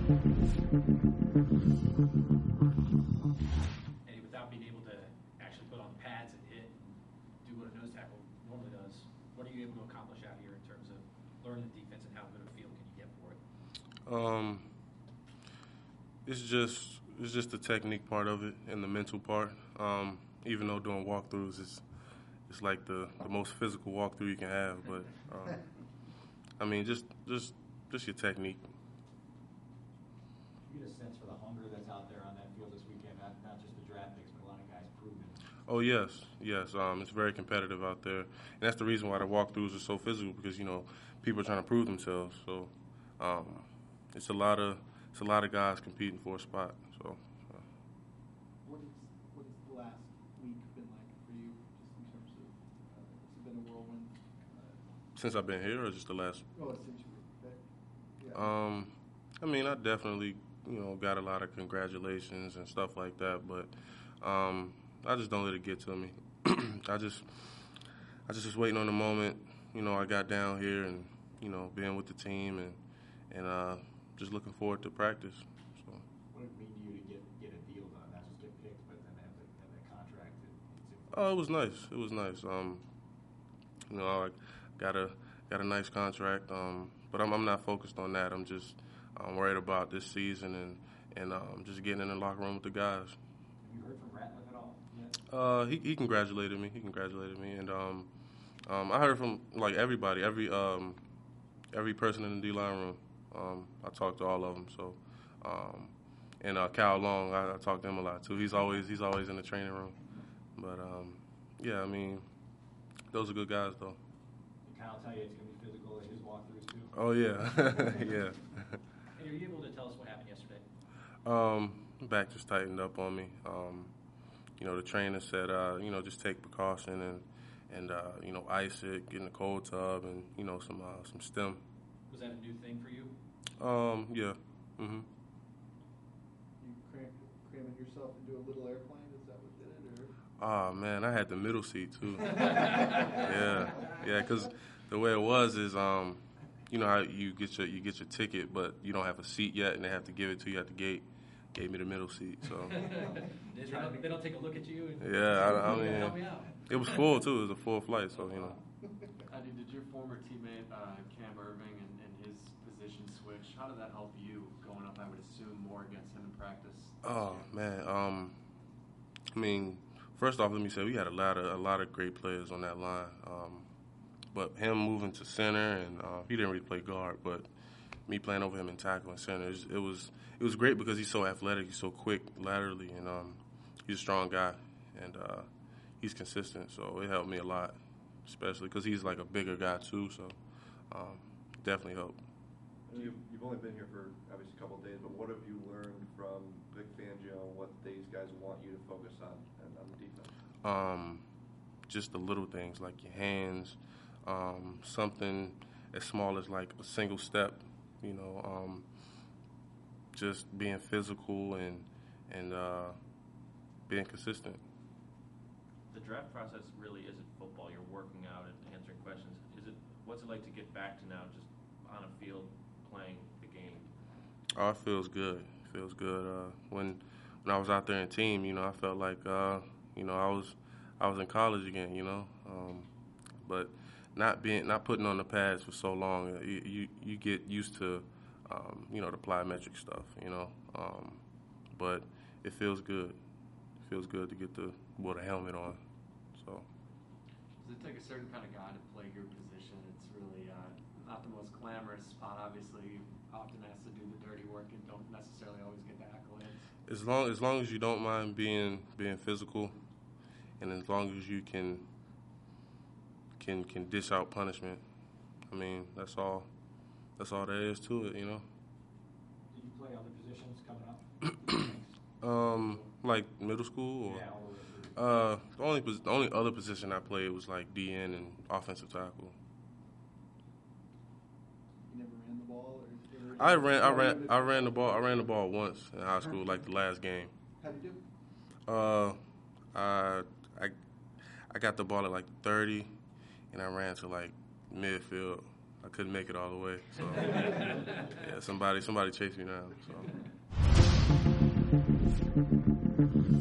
And without being able to actually put on pads and hit and do what a nose tackle normally does, what are you able to accomplish out here in terms of learning the defense and how good a feel can you get for it? It's just the technique part of it and the mental part. Even though doing walkthroughs it's like the most physical walkthrough you can have, but I mean just your technique. You get a sense for the hunger that's out there on that field this weekend, not just the draft picks, but a lot of guys proven. Oh yes. It's very competitive out there, and that's the reason why the walkthroughs are so physical, because people are trying to prove themselves. So it's a lot of guys competing for a spot. So. What has the last week been like for you, just in terms of has it been a whirlwind? Since I've been here, or just the last? Oh, since you were back. Yeah. I mean, I definitely got a lot of congratulations and stuff like that, but I just don't let it get to me. I just was waiting on the moment. I got down here and being with the team and just looking forward to practice. So. What did it mean to you to get a deal done, not just get picked, but then have the contract? Oh, it was nice. It was nice. I got a nice contract, but I'm not focused on that. I'm just worried about this season and just getting in the locker room with the guys. Have you heard from Ratliff at all yet? He congratulated me. And I heard from everybody, every person in the D-line room. I talked to all of them. So, and Cal Long, I talked to him a lot too. He's always in the training room. But yeah, I mean, those are good guys though. Did Kyle tell you it's going to be physical at his walkthroughs too? Oh yeah, yeah. And are you able to tell us what happened yesterday? Back just tightened up on me. The trainer said, just take precaution and ice it, get in the cold tub, and some stem. Was that a new thing for you? Yeah. Mm-hmm. You cramming yourself into a little airplane? Is that what did it? Or? Oh man, I had the middle seat too. yeah, because the way it was is, how you get your ticket, but you don't have a seat yet, and they have to give it to you at the gate. Gave me the middle seat, so. They don't take a look at you. And I mean, help me out. It was full too. It was a full flight, so Eddie, did your former teammate Cam Irving and his position switch? How did that help you going up? I would assume more against him in practice. Oh man, I mean, first off, let me say we had a lot of great players on that line. But him moving to center, and he didn't really play guard, but me playing over him in tackle and center, it was great because he's so athletic, he's so quick laterally, and he's a strong guy, and he's consistent. So it helped me a lot, especially because he's like a bigger guy too. So definitely helped. You've only been here for obviously a couple of days, but what have you learned from Vic Fangio and what these guys want you to focus on the defense? Just the little things like your hands, something as small as like a single step, just being physical and being consistent. The draft process really isn't football. You're working out and answering questions. What's it like to get back to now just on a field playing the game? Oh, it feels good. It feels good. When I was out there in team, I felt like I was in college again. But not putting on the pads for so long, you get used to the plyometric stuff. But it feels good. It feels good to get with a helmet on. So. Does it take a certain kind of guy to play your position? It's really not the most glamorous spot. Obviously, you often asked to do the dirty work and don't necessarily always get the accolades. As long as you don't mind being physical, and as long as you can dish out punishment, I mean that's all there is to it. Did you play other positions coming up? Like middle school, or the only other position I played was like DN and offensive tackle. You never ran the ball, or I ran the ball. I ran the ball once in high school, like the last game. How'd you do? I got the ball at like 30, and I ran to like midfield, I couldn't make it all the way. So yeah, somebody chase me now. So.